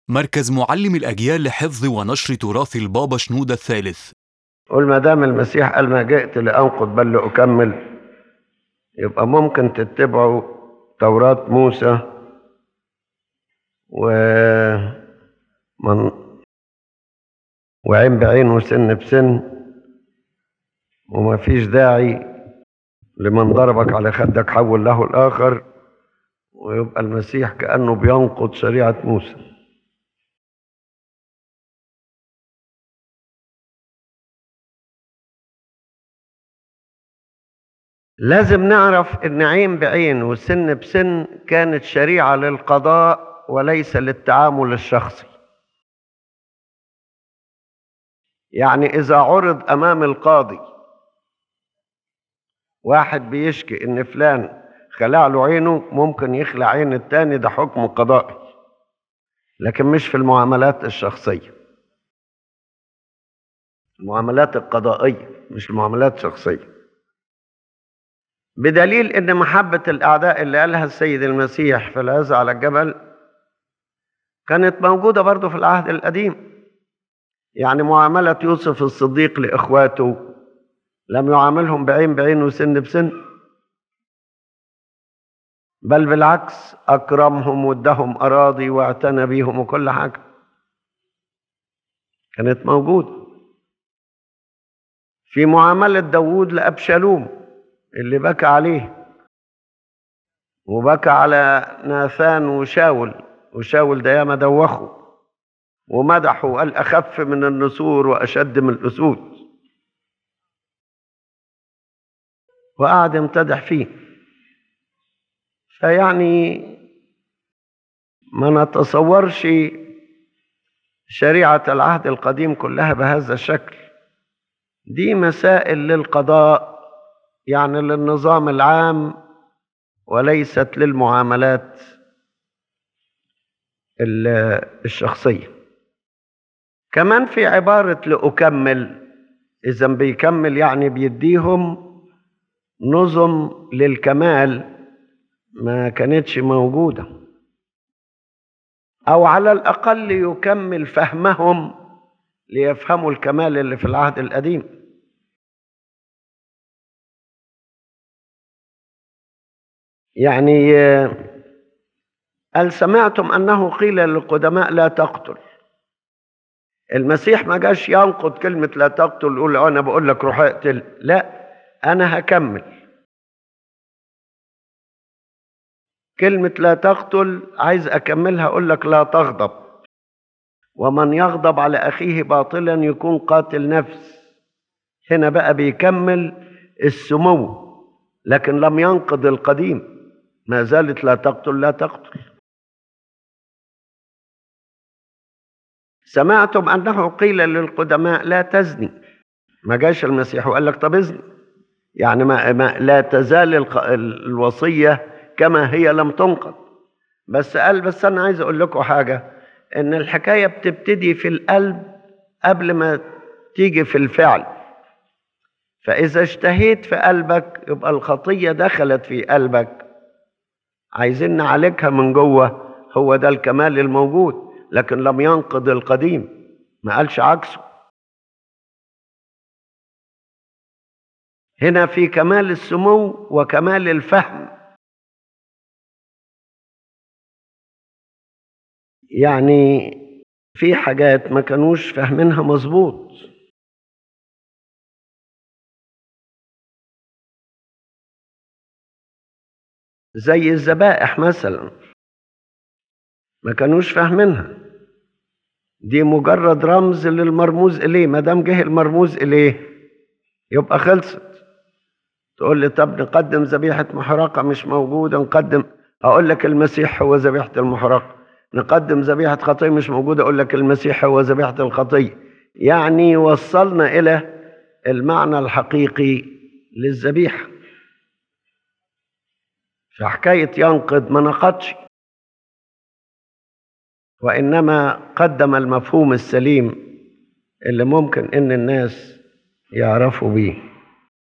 مركز معلم الأجيال لحفظ ونشر تراث البابا شنودة الثالث. قل ما دام المسيح قال ما جئت لأنقض بل لأكمل، يبقى ممكن تتبعوا توراة موسى وعين بعين وسن بسن، وما فيش داعي لمن ضربك على خدك حول له الآخر، ويبقى المسيح كأنه بينقض شريعة موسى. لازم نعرف ان عين بعين وسن بسن كانت شريعة للقضاء وليس للتعامل الشخصي. يعني اذا عرض امام القاضي واحد بيشكي ان فلان خلع له عينه، ممكن يخلع عين التاني، ده حكم قضائي، لكن مش في المعاملات الشخصية. المعاملات القضائية مش المعاملات الشخصية. بدليل ان محبة الاعداء اللي قالها السيد المسيح في العظة على الجبل كانت موجودة برضو في العهد القديم. يعني معاملة يوسف الصديق لإخواته لم يعاملهم بعين بعين وسن بسن، بل بالعكس أكرمهم وادهم أراضي واعتنى بيهم وكل حاجة كانت موجودة. في معاملة داوود لأبشالوم اللي بكى عليه، وبكى على ناثان وشاول ده ياما دوخه ومدحه وقال أخف من النسور وأشد من الأسود، وقعد يمتدح فيه. فيعني ما نتصورش شريعة العهد القديم كلها بهذا الشكل. دي مسائل للقضاء، يعني للنظام العام، وليست للمعاملات الشخصية. كمان في عبارة لأكمل، إذا بيكمل يعني بيديهم نظم للكمال ما كانتش موجودة، أو على الأقل يكمل فهمهم ليفهموا الكمال اللي في العهد القديم. يعني قال سمعتم أنه قيل للقدماء لا تقتل. المسيح ما جاش ينقض كلمة لا تقتل يقول أنا بقول لك روح اقتل، لا، أنا هكمل كلمة لا تقتل، عايز أكملها أقول لك لا تغضب، ومن يغضب على أخيه باطلا يكون قاتل نفس. هنا بقى بيكمل السمو، لكن لم ينقض القديم، ما زالت لا تقتل لا تقتل. سمعتم أنه قيل للقدماء لا تزني، ما جاش المسيح وقال لك طب ازني، يعني ما لا تزال الوصية كما هي لم تنقض، بس قال بس أنا عايز أقول لكم حاجة، إن الحكاية بتبتدي في القلب قبل ما تيجي في الفعل. فإذا اشتهيت في قلبك يبقى الخطية دخلت في قلبك، عايزين نعالجها من جوه، هو ده الكمال الموجود، لكن لم ينقض القديم، ما قالش عكسه. هنا في كمال السمو وكمال الفهم. يعني في حاجات ما كانوش فاهمينها مظبوط، زي الذبائح مثلا ما كانوش فاهمينها، دي مجرد رمز للمرموز إليه، ما دام جه المرموز إليه يبقى خلصت. تقول لي طب نقدم ذبيحة محرقة مش موجودة، نقدم، أقول لك المسيح هو ذبيحة المحرقة. نقدم ذبيحة خطية مش موجودة، أقول لك المسيح هو ذبيحة الخطية. يعني وصلنا إلى المعنى الحقيقي للذبيحة. فحكاية ينقض ما نقضش، وإنما قدم المفهوم السليم اللي ممكن إن الناس يعرفوا بيه.